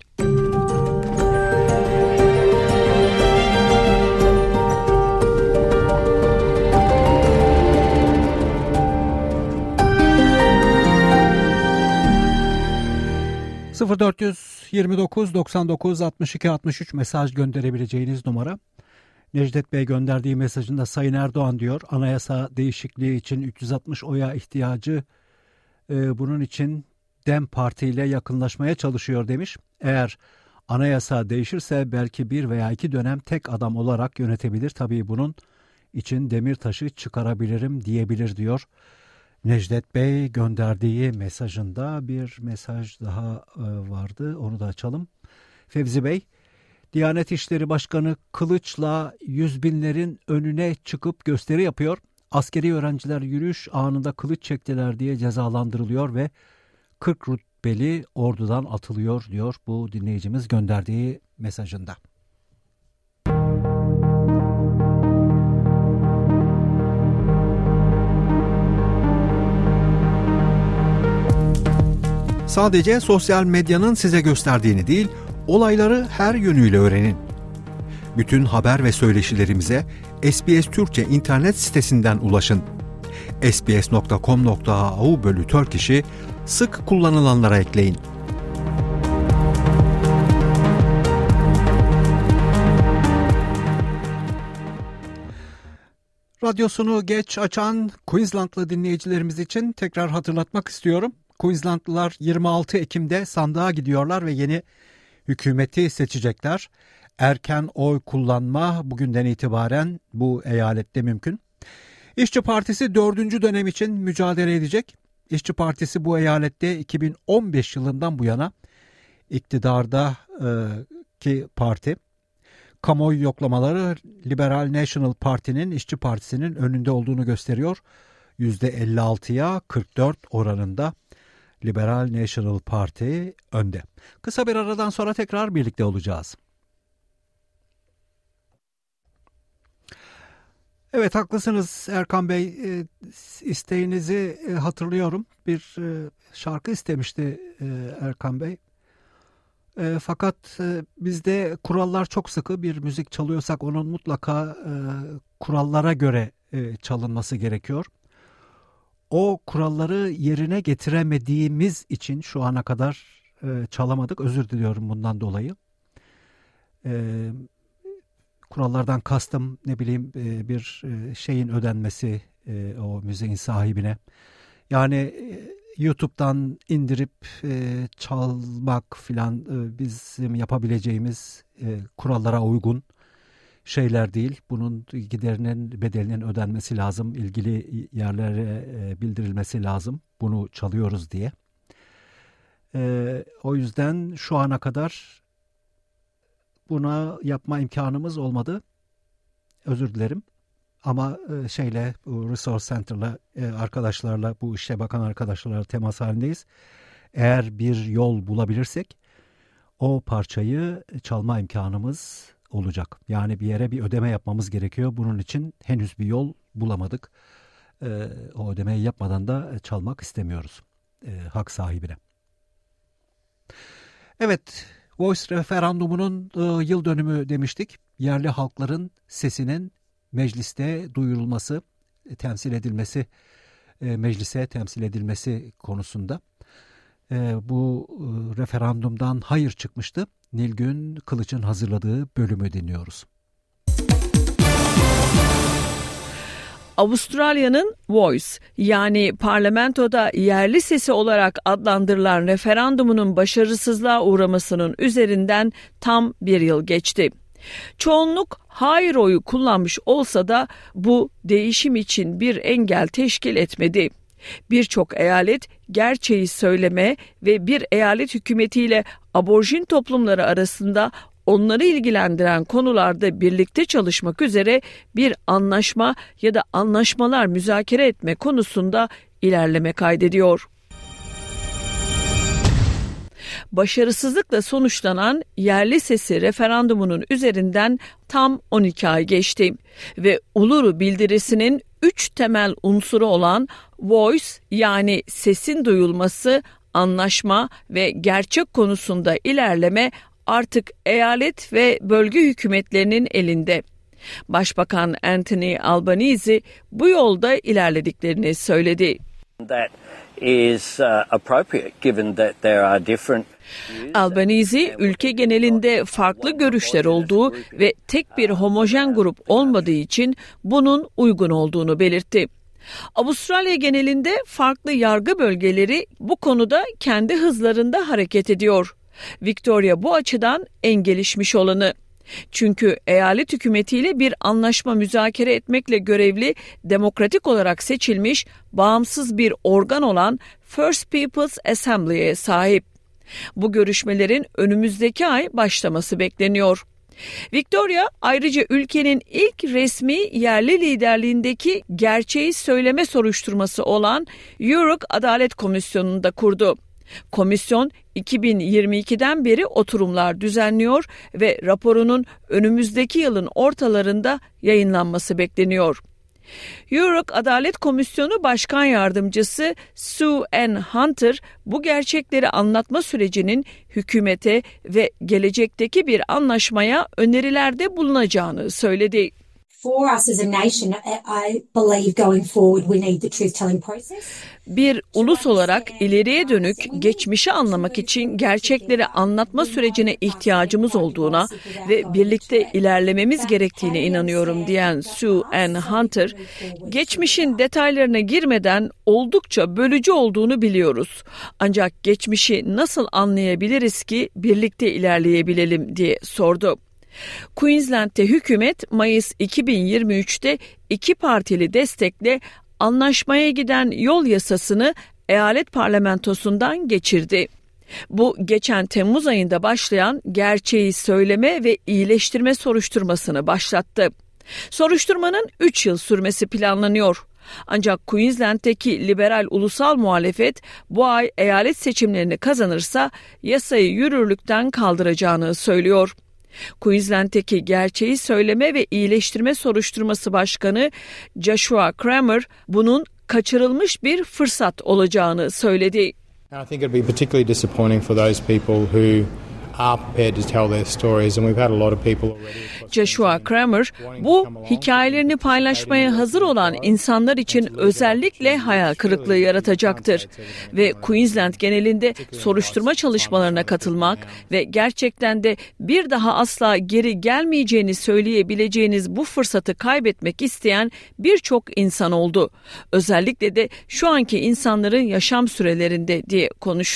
sıfır dört yirmi dokuz doksan dokuz altmış iki altmış üç mesaj gönderebileceğiniz numara. Necdet Bey gönderdiği mesajında Sayın Erdoğan diyor, anayasa değişikliği için üç yüz altmış oya ihtiyacı, e, bunun için DEM Parti ile yakınlaşmaya çalışıyor demiş. Eğer anayasa değişirse belki bir veya iki dönem tek adam olarak yönetebilir. Tabii bunun için Demirtaş'ı çıkarabilirim diyebilir diyor. Necdet Bey gönderdiği mesajında bir mesaj daha vardı, onu da açalım. Fevzi Bey, Diyanet İşleri Başkanı kılıçla yüz binlerin önüne çıkıp gösteri yapıyor. Askeri öğrenciler yürüyüş anında kılıç çektiler diye cezalandırılıyor ve kırk rütbeli ordudan atılıyor diyor bu dinleyicimiz gönderdiği mesajında. Sadece sosyal medyanın size gösterdiğini değil, olayları her yönüyle öğrenin. Bütün haber ve söyleşilerimize S B S Türkçe internet sitesinden ulaşın. s b s nokta com nokta a u bölü Turkish'i sık kullanılanlara ekleyin. Radyosunu geç açan Queenslandlı dinleyicilerimiz için tekrar hatırlatmak istiyorum. Queenslandlılar yirmi altı Ekim'de sandığa gidiyorlar ve yeni hükümeti seçecekler. Erken oy kullanma bugünden itibaren bu eyalette mümkün. İşçi Partisi dördüncü dönem için mücadele edecek. İşçi Partisi bu eyalette iki bin on beş yılından bu yana iktidardaki parti. Kamuoyu yoklamaları Liberal National Parti'nin İşçi Partisi'nin önünde olduğunu gösteriyor. yüzde elli altıya kırk dört oranında Liberal National Party önde. Kısa bir aradan sonra tekrar birlikte olacağız. Evet, haklısınız Erkan Bey. İsteğinizi hatırlıyorum. Bir şarkı istemişti Erkan Bey. Fakat bizde kurallar çok sıkı. Bir müzik çalıyorsak onun mutlaka kurallara göre çalınması gerekiyor. O kuralları yerine getiremediğimiz için şu ana kadar e, çalamadık. Özür diliyorum bundan dolayı. E, kurallardan kastım ne bileyim e, bir e, şeyin ödenmesi e, o müziğin sahibine. Yani e, YouTube'dan indirip e, çalmak filan e, bizim yapabileceğimiz e, kurallara uygun şeyler değil. Bunun giderinin bedelinin ödenmesi lazım. İlgili yerlere bildirilmesi lazım. Bunu çalıyoruz diye. Ee, o yüzden şu ana kadar buna yapma imkanımız olmadı. Özür dilerim. Ama e, şeyle bu Resource Center'la e, arkadaşlarla, bu işe bakan arkadaşlarla temas halindeyiz. Eğer bir yol bulabilirsek o parçayı çalma imkanımız olacak. Yani bir yere bir ödeme yapmamız gerekiyor. Bunun için henüz bir yol bulamadık. E, o ödemeyi yapmadan da çalmak istemiyoruz e, hak sahibine. Evet, Voice referandumunun e, yıl dönümü demiştik. Yerli halkların sesinin mecliste duyurulması, e, temsil edilmesi, e, meclise temsil edilmesi konusunda. E, bu e, referandumdan hayır çıkmıştı. Nilgün Kılıç'ın hazırladığı bölümü dinliyoruz. Avustralya'nın Voice, yani parlamentoda yerli sesi olarak adlandırılan referandumunun başarısızlığa uğramasının üzerinden tam bir yıl geçti. Çoğunluk hayır oyu kullanmış olsa da bu değişim için bir engel teşkil etmedi. Birçok eyalet gerçeği söyleme ve bir eyalet hükümetiyle aborjin toplumları arasında onları ilgilendiren konularda birlikte çalışmak üzere bir anlaşma ya da anlaşmalar müzakere etme konusunda ilerleme kaydediyor. Başarısızlıkla sonuçlanan yerli sesi referandumunun üzerinden tam on iki ay geçti ve Uluru Bildirisi'nin üç temel unsuru olan voice, yani sesin duyulması, anlaşma ve gerçek konusunda ilerleme artık eyalet ve bölge hükümetlerinin elinde. Başbakan Anthony Albanese bu yolda ilerlediklerini söyledi. That is uh, appropriate given that there are different Albanese, ülke genelinde farklı görüşler olduğu ve tek bir homojen grup olmadığı için bunun uygun olduğunu belirtti. Avustralya genelinde farklı yargı bölgeleri bu konuda kendi hızlarında hareket ediyor. Victoria bu açıdan en gelişmiş olanı. Çünkü eyalet hükümetiyle bir anlaşma müzakere etmekle görevli, demokratik olarak seçilmiş, bağımsız bir organ olan First Peoples Assembly'ye sahip. Bu görüşmelerin önümüzdeki ay başlaması bekleniyor. Victoria ayrıca ülkenin ilk resmi yerli liderliğindeki gerçeği söyleme soruşturması olan Yurok Adalet Komisyonu'nu da kurdu. Komisyon iki bin yirmi ikiden beri oturumlar düzenliyor ve raporunun önümüzdeki yılın ortalarında yayınlanması bekleniyor. Yurok Adalet Komisyonu Başkan Yardımcısı Sue Ann Hunter bu gerçekleri anlatma sürecinin hükümete ve gelecekteki bir anlaşmaya önerilerde bulunacağını söyledi. For us as a nation, I believe going forward we need the truth-telling process. Bir ulus olarak ileriye dönük geçmişi anlamak için gerçekleri anlatma sürecine ihtiyacımız olduğuna ve birlikte ilerlememiz gerektiğine inanıyorum diyen Sue Ann Hunter, geçmişin detaylarına girmeden oldukça bölücü olduğunu biliyoruz. Ancak geçmişi nasıl anlayabiliriz ki birlikte ilerleyebilelim diye sordu. Queensland'te hükümet Mayıs iki bin yirmi üçte iki partili destekle anlaşmaya giden yol yasasını eyalet parlamentosundan geçirdi. Bu geçen Temmuz ayında başlayan gerçeği söyleme ve iyileştirme soruşturmasını başlattı. Soruşturmanın üç yıl sürmesi planlanıyor. Ancak Queensland'deki liberal ulusal muhalefet bu ay eyalet seçimlerini kazanırsa yasayı yürürlükten kaldıracağını söylüyor. Queensland'deki gerçeği söyleme ve iyileştirme soruşturması başkanı Joshua Kramer bunun kaçırılmış bir fırsat olacağını söyledi. I think it'd be particularly disappointing for those people who are prepared to tell their stories and we've had a lot of people already. Joshua Kramer, bu hikayelerini paylaşmaya hazır olan insanlar için özellikle hayal kırıklığı yaratacaktır. Ve Queensland genelinde soruşturma çalışmalarına katılmak ve gerçekten de bir daha asla geri gelmeyeceğini söyleyebileceğiniz bu fırsatı kaybetmek isteyen birçok insan oldu. Özellikle de şu anki insanların yaşam sürelerinde diye konuştu.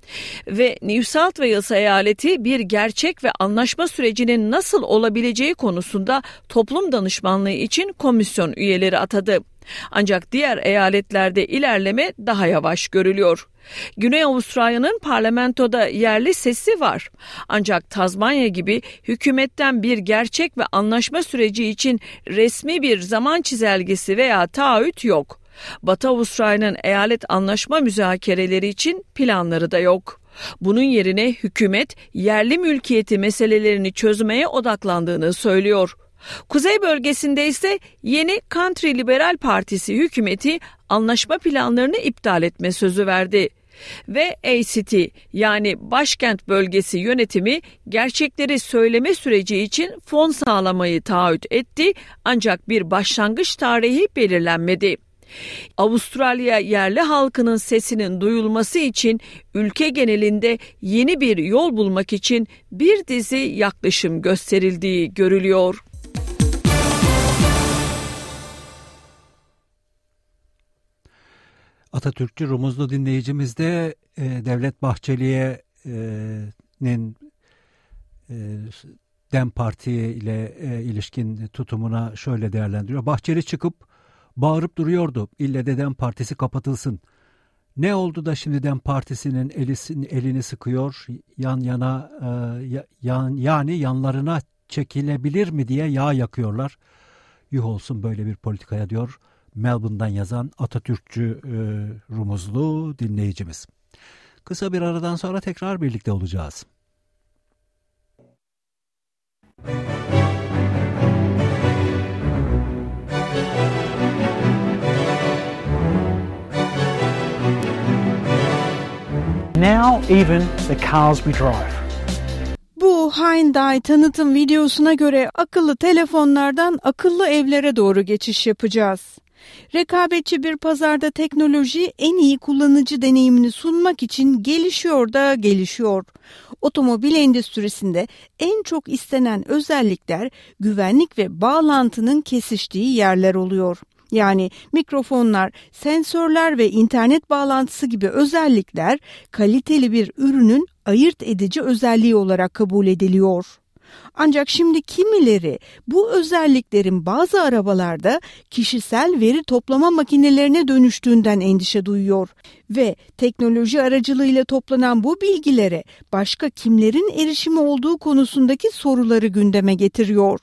Ve New South Wales eyaleti bir gerçek ve anlaşma sürecinin nasıl olabileceği konusunda toplum danışmanlığı için komisyon üyeleri atadı. Ancak diğer eyaletlerde ilerleme daha yavaş görülüyor. Güney Avustralya'nın parlamentoda yerli sesi var. Ancak Tazmanya gibi hükümetten bir gerçek ve anlaşma süreci için resmi bir zaman çizelgesi veya taahhüt yok. Batı Avustralya'nın eyalet anlaşma müzakereleri için planları da yok. Bunun yerine hükümet yerli mülkiyeti meselelerini çözmeye odaklandığını söylüyor. Kuzey bölgesinde ise yeni Country Liberal Partisi hükümeti anlaşma planlarını iptal etme sözü verdi. Ve A C T yani başkent bölgesi yönetimi gerçekleri söyleme süreci için fon sağlamayı taahhüt etti ancak bir başlangıç tarihi belirlenmedi. Avustralya yerli halkının sesinin duyulması için ülke genelinde yeni bir yol bulmak için bir dizi yaklaşım gösterildiği görülüyor. Atatürkçü Rumuzlu dinleyicimiz de e, Devlet Bahçeli'nin e, DEM Parti ile e, ilişkin tutumuna şöyle değerlendiriyor. Bahçeli çıkıp bağırıp duruyordu. İlle de DEM Partisi kapatılsın. Ne oldu da şimdi DEM Partisi'nin elini, elini sıkıyor, yan yana e, yan, yani yanlarına çekilebilir mi diye yağ yakıyorlar. Yuh olsun böyle bir politikaya diyor Melbourne'dan yazan Atatürkçü e, Rumuzlu dinleyicimiz. Kısa bir aradan sonra tekrar birlikte olacağız. Now even the cars we drive. Bu Hyundai tanıtım videosuna göre akıllı telefonlardan akıllı evlere doğru geçiş yapacağız. Rekabetçi bir pazarda teknoloji en iyi kullanıcı deneyimini sunmak için gelişiyor da gelişiyor. Otomobil endüstrisinde en çok istenen özellikler güvenlik ve bağlantının kesiştiği yerler oluyor. Yani mikrofonlar, sensörler ve internet bağlantısı gibi özellikler kaliteli bir ürünün ayırt edici özelliği olarak kabul ediliyor. Ancak şimdi kimileri bu özelliklerin bazı arabalarda kişisel veri toplama makinelerine dönüştüğünden endişe duyuyor ve teknoloji aracılığıyla toplanan bu bilgilere başka kimlerin erişimi olduğu konusundaki soruları gündeme getiriyor.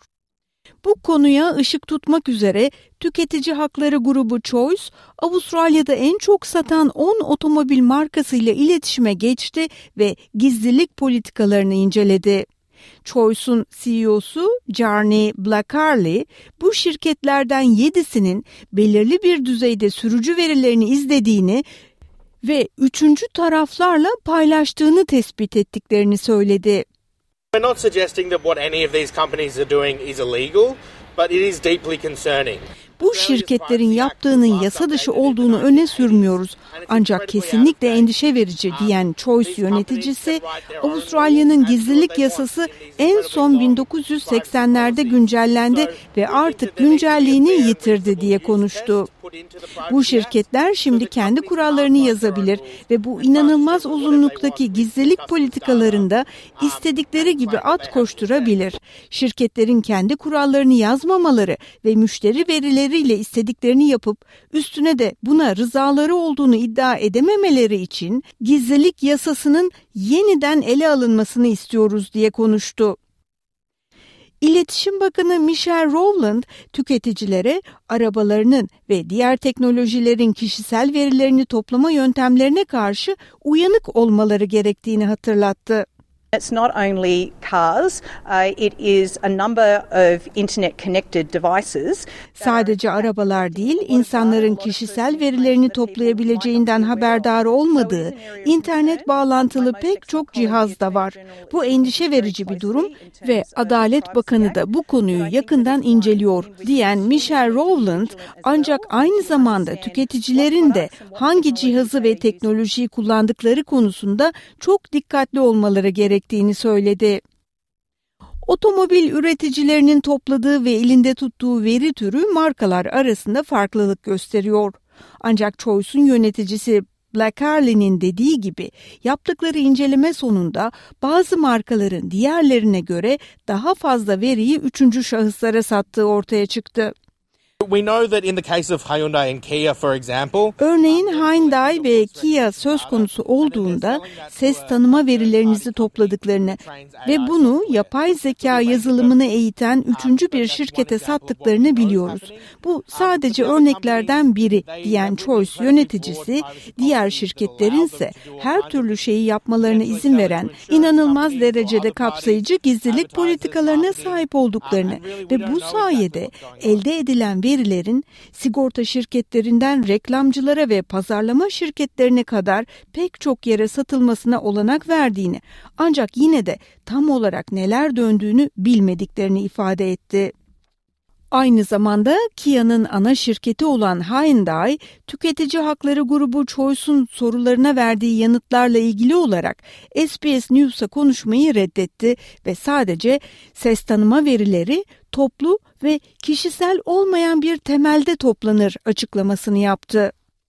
Bu konuya ışık tutmak üzere tüketici hakları grubu Choice, Avustralya'da en çok satan on otomobil markasıyla iletişime geçti ve gizlilik politikalarını inceledi. Choice'un C E O'su Jarni Blackarley, bu şirketlerden yedisinin belirli bir düzeyde sürücü verilerini izlediğini ve üçüncü taraflarla paylaştığını tespit ettiklerini söyledi. We're not suggesting that what any of these companies are doing is illegal, but it is deeply concerning. Bu şirketlerin yaptığının yasa dışı olduğunu öne sürmüyoruz. Ancak kesinlikle endişe verici diyen Choice yöneticisi, Avustralya'nın gizlilik yasası en son bin dokuz yüz seksenlerde güncellendi ve artık güncelliğini yitirdi diye konuştu. Bu şirketler şimdi kendi kurallarını yazabilir ve bu inanılmaz uzunluktaki gizlilik politikalarında istedikleri gibi at koşturabilir. Şirketlerin kendi kurallarını yazmamaları ve müşteri verileriyle istediklerini yapıp üstüne de buna rızaları olduğunu iddia edememeleri için gizlilik yasasının yeniden ele alınmasını istiyoruz diye konuştu. İletişim Bakanı Michelle Rowland, tüketicilere arabalarının ve diğer teknolojilerin kişisel verilerini toplama yöntemlerine karşı uyanık olmaları gerektiğini hatırlattı. It's not only cars, uh, it is a number of internet-connected devices. Sadece arabalar değil, insanların kişisel verilerini toplayabileceğinden haberdar olmadığı, internet bağlantılı pek çok cihaz da var. Bu endişe verici bir durum ve Adalet Bakanı da bu konuyu yakından inceliyor, diyen Michelle Rowland, ancak aynı zamanda tüketicilerin de hangi cihazı ve teknolojiyi kullandıkları konusunda çok dikkatli olmaları gerektiğini söyledi. Otomobil üreticilerinin topladığı ve elinde tuttuğu veri türü markalar arasında farklılık gösteriyor. Ancak Choice'un yöneticisi Black Harley'nin dediği gibi yaptıkları inceleme sonunda bazı markaların diğerlerine göre daha fazla veriyi üçüncü şahıslara sattığı ortaya çıktı. We know that in the case of Hyundai and Kia, for example, örneğin Hyundai ve Kia söz konusu olduğunda ses tanıma verilerinizi topladıklarını ve bunu yapay zeka yazılımını eğiten üçüncü bir şirkete sattıklarını biliyoruz. Bu sadece örneklerden biri diyen Choice yöneticisi, diğer şirketlerin ise her türlü şeyi yapmalarına izin veren inanılmaz derecede kapsayıcı gizlilik politikalarına sahip olduklarını ve bu sayede elde edilen verilerin sigorta şirketlerinden reklamcılara ve pazarlama şirketlerine kadar pek çok yere satılmasına olanak verdiğini, ancak yine de tam olarak neler döndüğünü bilmediklerini ifade etti. Aynı zamanda Kia'nın ana şirketi olan Hyundai, tüketici hakları grubu Choice'un sorularına verdiği yanıtlarla ilgili olarak S B S News'a konuşmayı reddetti ve sadece ses tanıma verileri toplu ve kişisel olmayan bir temelde toplanır açıklamasını yaptı.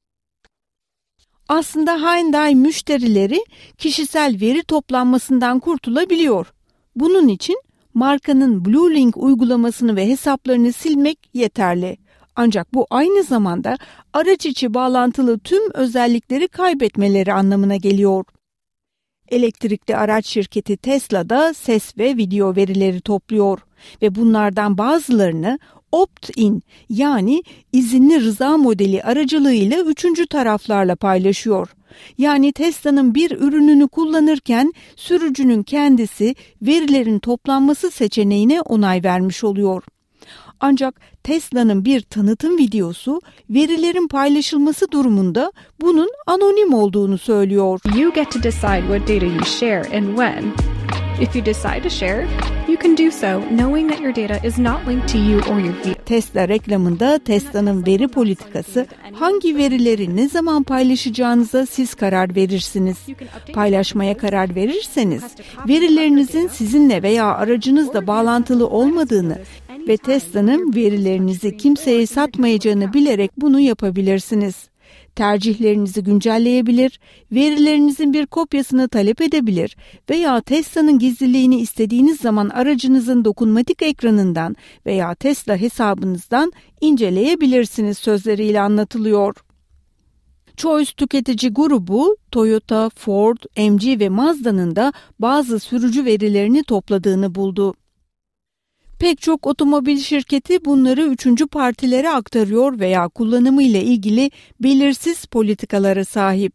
Aslında Hyundai müşterileri kişisel veri toplanmasından kurtulabiliyor. Bunun için markanın BlueLink uygulamasını ve hesaplarını silmek yeterli. Ancak bu aynı zamanda araç içi bağlantılı tüm özellikleri kaybetmeleri anlamına geliyor. Elektrikli araç şirketi Tesla da ses ve video verileri topluyor ve bunlardan bazılarını opt-in yani izinli rıza modeli aracılığıyla üçüncü taraflarla paylaşıyor. Yani Tesla'nın bir ürününü kullanırken sürücünün kendisi verilerin toplanması seçeneğine onay vermiş oluyor. Ancak Tesla'nın bir tanıtım videosu verilerin paylaşılması durumunda bunun anonim olduğunu söylüyor. You get to decide what data you share and when. If you decide to share, you can do so knowing that your data is not linked to you or your vehicle. Tesla reklamında Tesla'nın veri politikası, hangi verileri ne zaman paylaşacağınıza siz karar verirsiniz. Paylaşmaya karar verirseniz, verilerinizin sizinle veya aracınızla bağlantılı olmadığını ve Tesla'nın verilerinizi kimseye satmayacağını bilerek bunu yapabilirsiniz. Tercihlerinizi güncelleyebilir, verilerinizin bir kopyasını talep edebilir veya Tesla'nın gizliliğini istediğiniz zaman aracınızın dokunmatik ekranından veya Tesla hesabınızdan inceleyebilirsiniz sözleriyle anlatılıyor. Choice tüketici grubu Toyota, Ford, M G ve Mazda'nın da bazı sürücü verilerini topladığını buldu. Pek çok otomobil şirketi bunları üçüncü partilere aktarıyor veya kullanımı ile ilgili belirsiz politikalara sahip.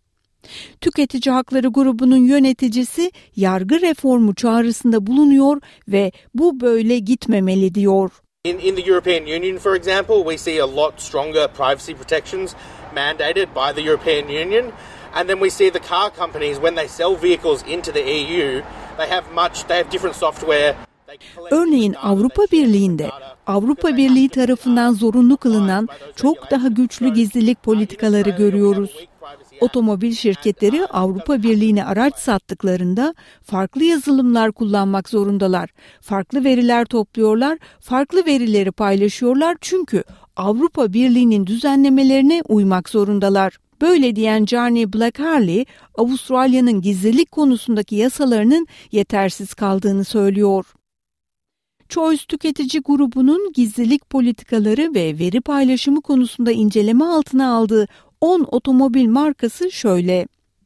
Tüketici hakları grubunun yöneticisi yargı reformu çağrısında bulunuyor ve bu böyle gitmemeli diyor. In, in the European Union, for example, we see a lot stronger privacy protections mandated by the European Union. And then we see the car companies, when they sell vehicles into the E U, they have much, they have different software. Örneğin Avrupa Birliği'nde Avrupa Birliği tarafından zorunlu kılınan çok daha güçlü gizlilik politikaları görüyoruz. Otomobil şirketleri Avrupa Birliği'ne araç sattıklarında farklı yazılımlar kullanmak zorundalar. Farklı veriler topluyorlar, farklı verileri paylaşıyorlar çünkü Avrupa Birliği'nin düzenlemelerine uymak zorundalar. Böyle diyen Jarni Black Harley, Avustralya'nın gizlilik konusundaki yasalarının yetersiz kaldığını söylüyor. Choice tüketici grubunun gizlilik politikaları ve veri paylaşımı konusunda inceleme altına aldığı on otomobil markası şöyle: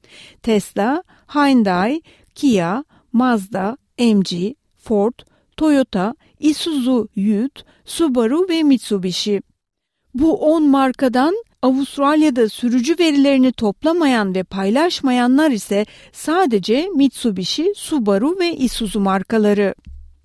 Tesla, Hyundai, Kia, Mazda, M G, Ford, Toyota, Isuzu Ute, Subaru ve Mitsubishi. Bu on markadan Avustralya'da sürücü verilerini toplamayan ve paylaşmayanlar ise sadece Mitsubishi, Subaru ve Isuzu markaları.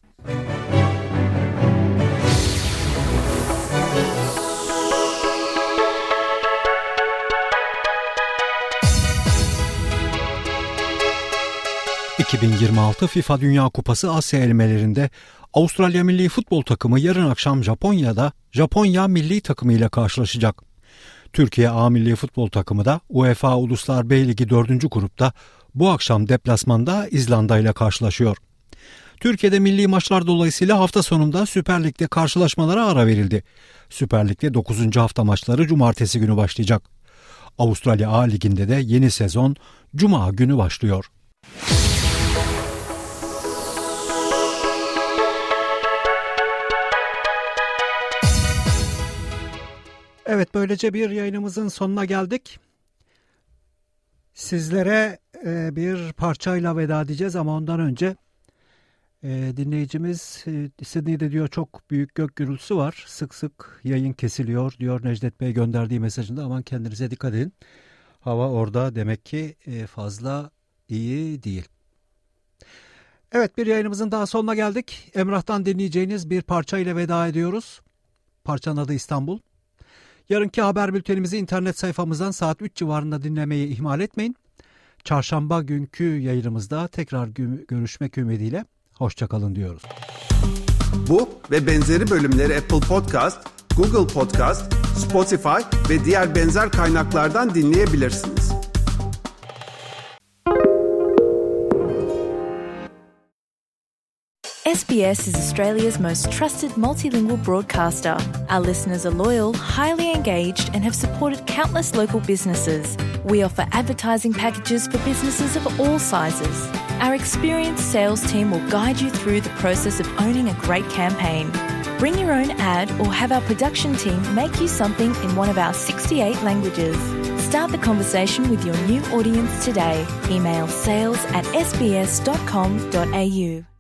iki bin yirmi altı FIFA Dünya Kupası Asya elemelerinde Avustralya milli futbol takımı yarın akşam Japonya'da Japonya milli takımı ile karşılaşacak. Türkiye A milli futbol takımı da UEFA Uluslar B Ligi dördüncü grupta bu akşam deplasmanda İzlanda ile karşılaşıyor. Türkiye'de milli maçlar dolayısıyla hafta sonunda Süper Lig'de karşılaşmalara ara verildi. Süper Lig'de dokuzuncu hafta maçları cumartesi günü başlayacak. Avustralya A Ligi'nde de yeni sezon Cuma günü başlıyor. Evet, böylece bir yayınımızın sonuna geldik. Sizlere e, bir parçayla veda edeceğiz ama ondan önce e, dinleyicimiz e, Sydney'de diyor çok büyük gök gürültüsü var. Sık sık yayın kesiliyor diyor Necdet Bey gönderdiği mesajında. Aman kendinize dikkat edin. Hava orada demek ki e, fazla iyi değil. Evet, bir yayınımızın daha sonuna geldik. Emrah'tan dinleyeceğiniz bir parçayla veda ediyoruz. Parçanın adı İstanbul. Yarınki haber bültenimizi internet sayfamızdan saat üç civarında dinlemeyi ihmal etmeyin. Çarşamba günkü yayınımızda tekrar görüşmek ümidiyle hoşçakalın diyoruz. Bu ve benzeri bölümleri Apple Podcast, Google Podcast, Spotify ve diğer benzer kaynaklardan dinleyebilirsiniz. S B S is Australia's most trusted multilingual broadcaster. Our listeners are loyal, highly engaged, and have supported countless local businesses. We offer advertising packages for businesses of all sizes. Our experienced sales team will guide you through the process of owning a great campaign. Bring your own ad or have our production team make you something in one of our sixty-eight languages. Start the conversation with your new audience today. Email sales at s b s dot com dot a u.